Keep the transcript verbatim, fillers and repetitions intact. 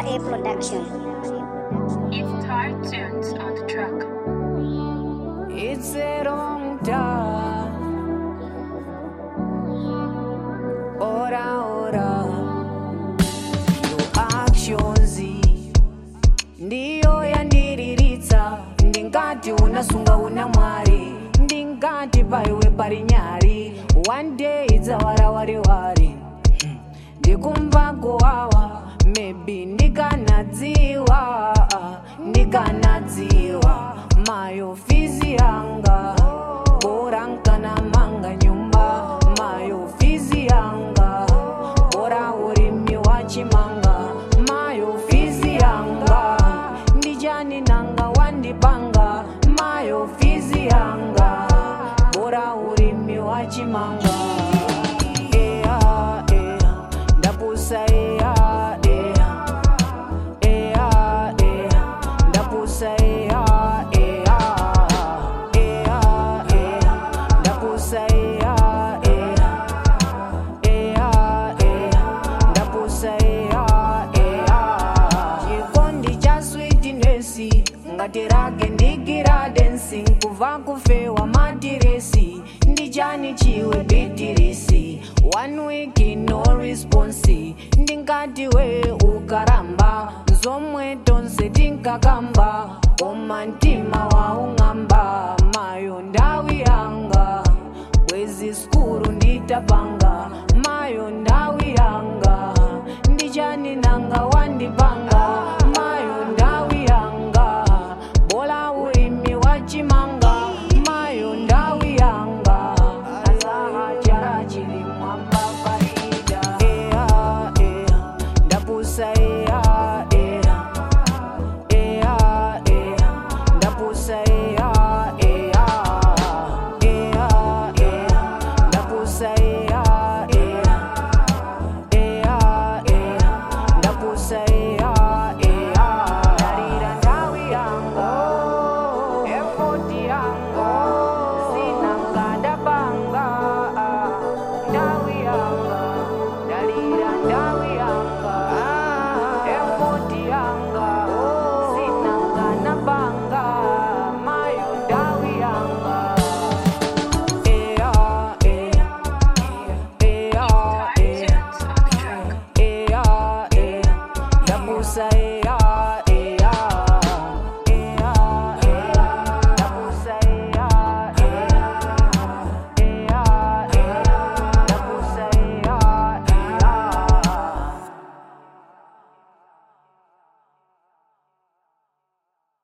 A Production. Iftar Tunes on the track. It's a long time. Ora ora, your actions ndiyo yandiriritsa. Ndingati unasunga una mwari, ndingati paiwe pari nyari. One day idzawarawariwari, ndikumva kuwawa. Maybe ndikanadziwa, ndikanadziwa mayofizi yanga bora nkana manga nyumba. Mayofizi yanga bora urimi wachimanga. Mayofizi yanga ndijani nanga wandipanga. Mayofizi yanga bora urimi wachimanga. Ea ea ndapusa ea ngaterake ndigira dancing kuva kufewa madiresi. Ndijani chiwe bitirisi one week no response. Ndingati we ukaramba zomwe tonse tinkakamba koma mtima waung'amba. Mayo ndawi yanga bwezi skuru nditapanga.